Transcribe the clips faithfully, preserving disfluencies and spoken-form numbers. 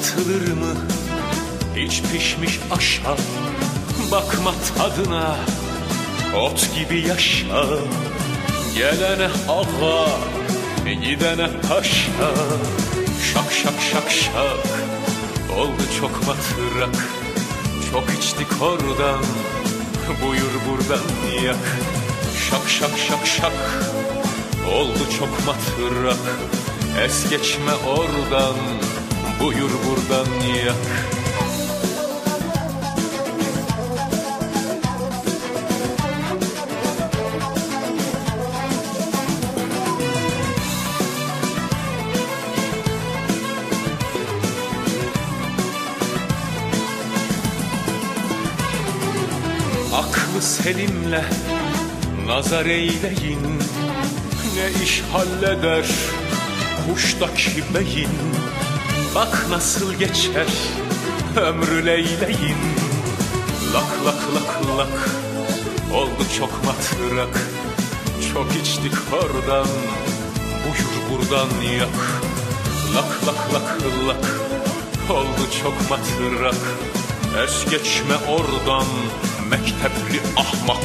satılır mı hiç pişmiş aşa? Bakma tadına, ot gibi yaşa. Gelene ağa, gidene paşa. Şak şak şak şak, oldu çok matrak. Çok içtik oradan, buyur buradan yak. Şak şak şak şak, oldu çok matrak. Es geçme oradan, buyur buradan yak. Aklı selimle nazar eyleyin, ne iş halleder kuştaki beyin. Bak nasıl geçer ömrü leyleyin. Lak lak lak lak, oldu çok matrak. Çok içtik oradan, buyur buradan yak. Lak lak lak lak, oldu çok matrak. Es geçme oradan, mektepli ahmak.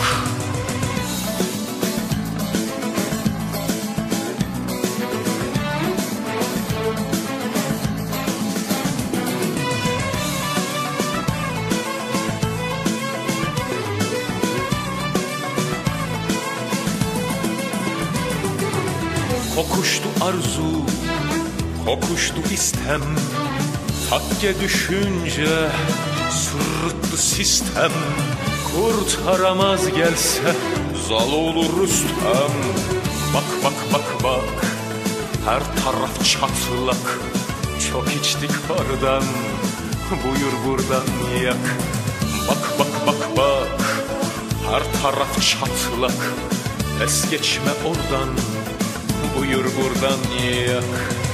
Kokuştu arzu, kokuştu istem. Takke düşünce sırıttı sistem. Kurtaramaz gelse zal olur Rüstem. Bak bak bak bak, her taraf çatlak. Çok içtik oradan, buyur buradan yak. Bak bak bak bak, her taraf çatlak. Es geçme oradan, buyur buradan yak.